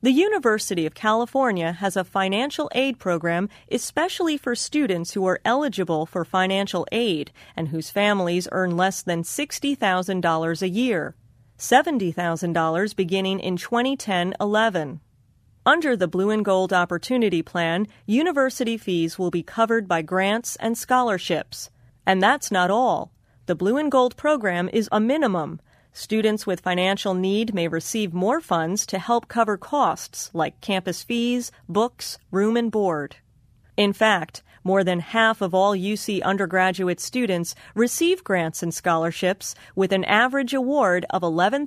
The University of California has a financial aid program especially for students who are eligible for financial aid and whose families earn less than $60,000 a year, $70,000 beginning in 2010-11. Under the Blue and Gold Opportunity Plan, university fees will be covered by grants and scholarships. And that's not all. The Blue and Gold program is a minimum. Students with financial need may receive more funds to help cover costs like campus fees, books, room and board. In fact, more than half of all UC undergraduate students receive grants and scholarships with an average award of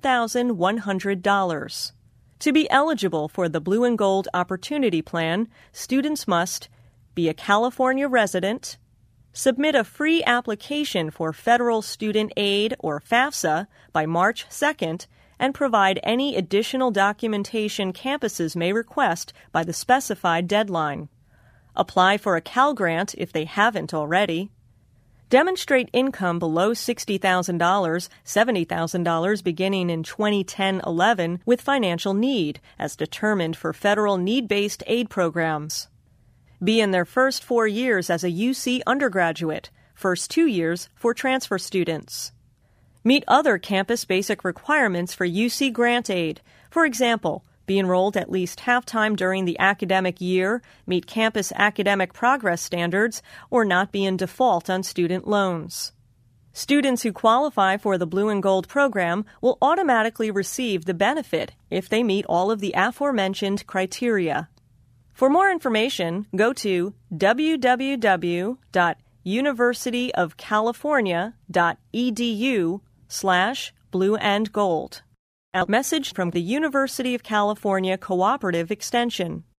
$11,100. To be eligible for the Blue and Gold Opportunity Plan, students must be a California resident, submit a free application for Federal Student Aid or FAFSA by March 2nd, and provide any additional documentation campuses may request by the specified deadline. Apply for a Cal Grant if they haven't already. Demonstrate income below $60,000, $70,000 beginning in 2010-11 with financial need, as determined for federal need-based aid programs. Be in their first 4 years as a UC undergraduate, first 2 years for transfer students. Meet other campus basic requirements for UC grant aid. For example, be enrolled at least half-time during the academic year, meet campus academic progress standards, or not be in default on student loans. Students who qualify for the Blue and Gold program will automatically receive the benefit if they meet all of the aforementioned criteria. For more information, go to www.universityofcalifornia.edu/blueandgold. A message from the University of California Cooperative Extension.